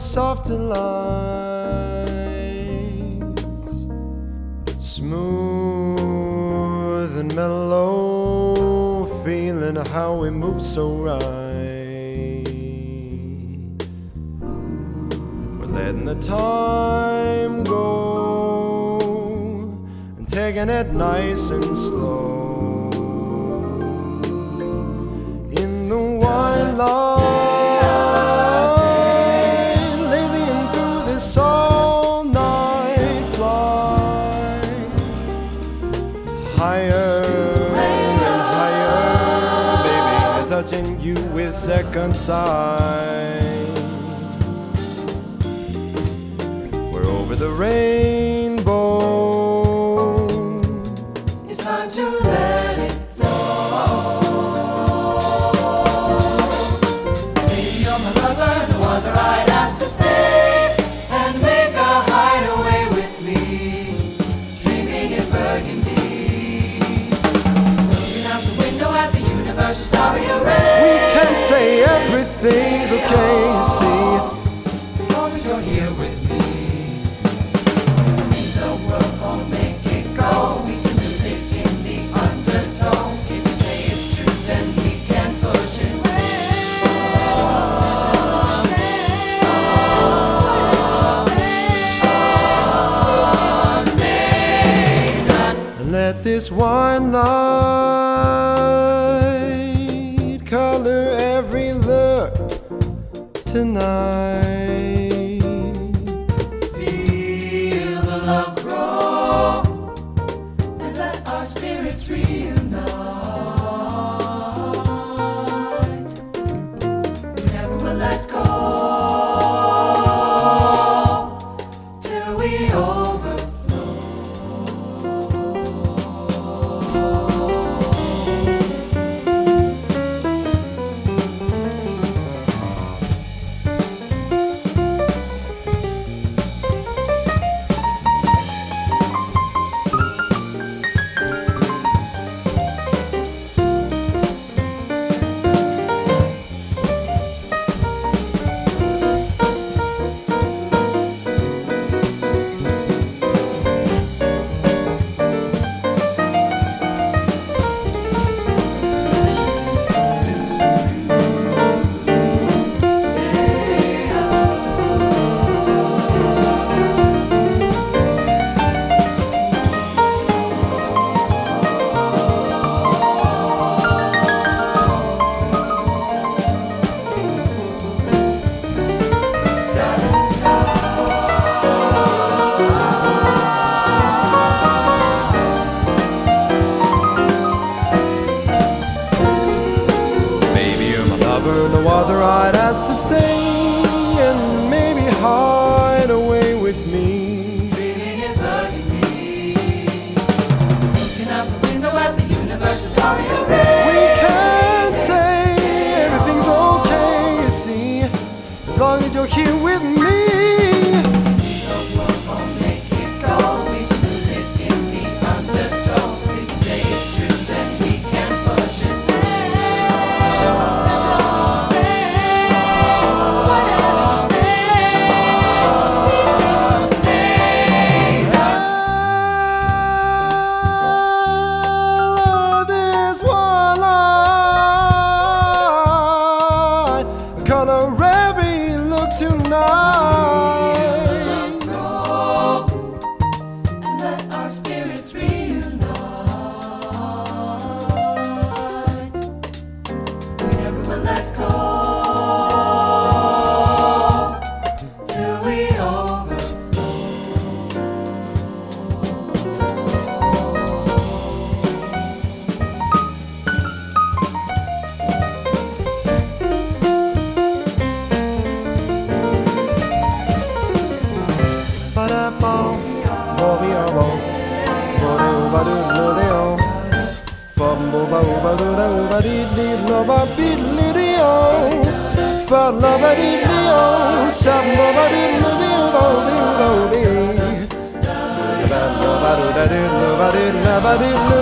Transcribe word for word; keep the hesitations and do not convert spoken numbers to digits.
softer lines, smooth and mellow, feeling how we move so right. We're letting the time go and taking it nice and slow. In the wine line, lazying through this all-night flight, higher and higher, baby, touching you with second sight. We're over the rainbow. It's time to let it flow. Baby, you're my lover, no other I'd ask to stay and make a hideaway with me, dreaming in Burgundy. Looking out the window at the universe's starry array. We can say everything's okay, you see, as long as you're here with me. The world won't make it go. We can lose it in the undertow. If you say it's true, then we can push it. Stay done. and let this wine light color every look tonight. Feel the love grow and let our spirits reunite. We never will let go till we overflow. No other I'd ask to stay and maybe hide away with me. Dreaming in Burgundy. Looking out the window at the universe's starry array. We can say everything's okay, you see, as long as you're here with me. The world won't make it go. We can lose it in the undertow. If you say it's true, then we can push it. Color every look tonight. Grow and let our spirits reunite. We never will let go till we overflow. Ba-da-bum, bo-be-a-bum, bo-de-o-ba-do-do-de-o, fum-bo-ba-o-ba-do-da-o-ba-dee-dee-lo-ba-beet-lee-dee-o, fa-la-ba-dee-dee-o, sam-bo-ba-doo-doo-doo-doo-doo-doo-dee, ba-do-ba-do-da-do-do-ba-dee-la-ba-dee-lo.